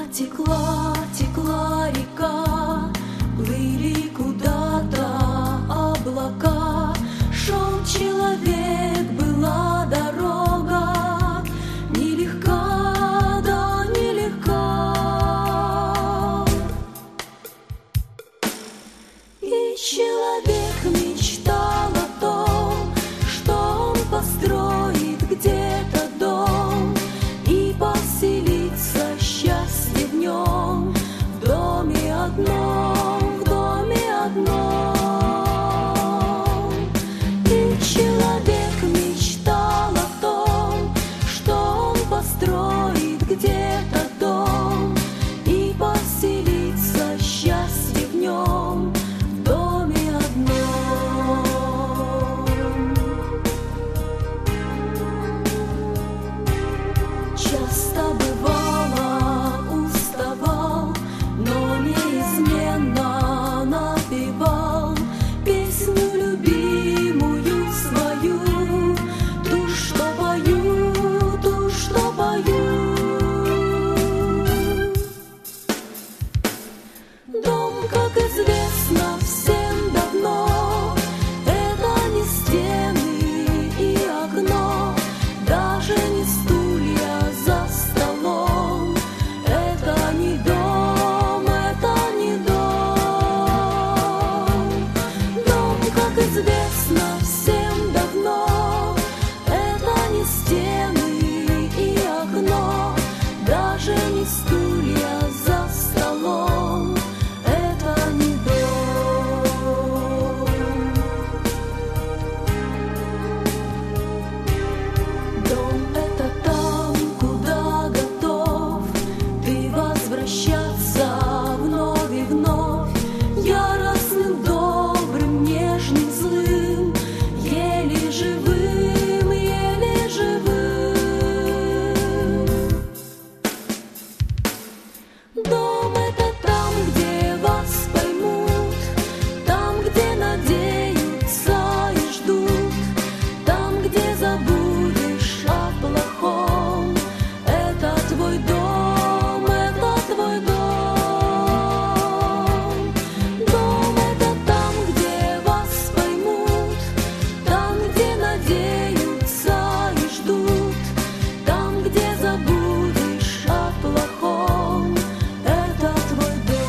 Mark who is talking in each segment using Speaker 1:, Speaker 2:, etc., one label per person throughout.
Speaker 1: Текла, текла река, плыли куда-то облака. Шел человек, была дорога, нелегка, да нелегка. И человек мечтал о том, что он построит где-то дом и поселится счастье в нем, в доме одном, в доме одном. И человек мечтал о том, что он построит где-то дом и поселится счастье в нем, в доме одном. Часто бывало уставал, но неизменно напевал песню любимую свою, ту, что пою, ту, что пою. Дом, как известно всем давно, это не стены и окно, даже не стулья за столом. Это не дом, это не дом. Дом, как известно всем давно, это не стены и окно, даже не стулья за столом. Это не дом. Дом — это там, куда готов ты возвращаться вновь и вновь, яростным, добрым, нежным, злым, еле живым, еле живым. Дом — это там, где вас поймут, там, где надеются и ждут, там, где забудешь о плохом. Это твой дом, это твой дом. Дом — это там, где вас поймут, там, где надеются и ждут, там, где забудешь о плохом. Это твой дом.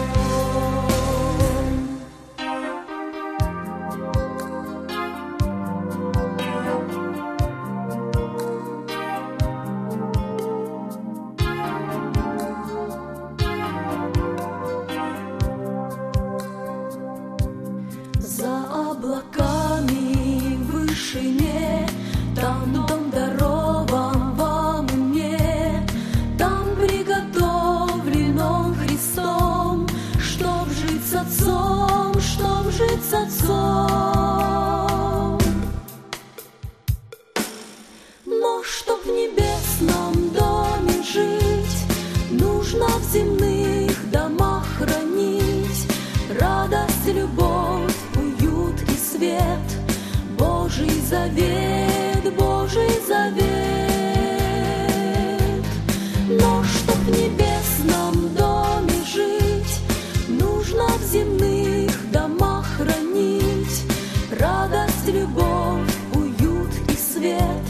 Speaker 1: За облаками в вышине, там дом дарован вам и мне, там приготовлен он Христом, чтоб жить с Отцом, чтоб жить с Отцом. Но чтоб в небесном доме жить, нужно в земных домах хранить радость, любовь, уют и свет, Божий завет, Божий завет. Но чтоб в небесном доме жить, нужно в земных домах хранить радость, любовь, уют и свет,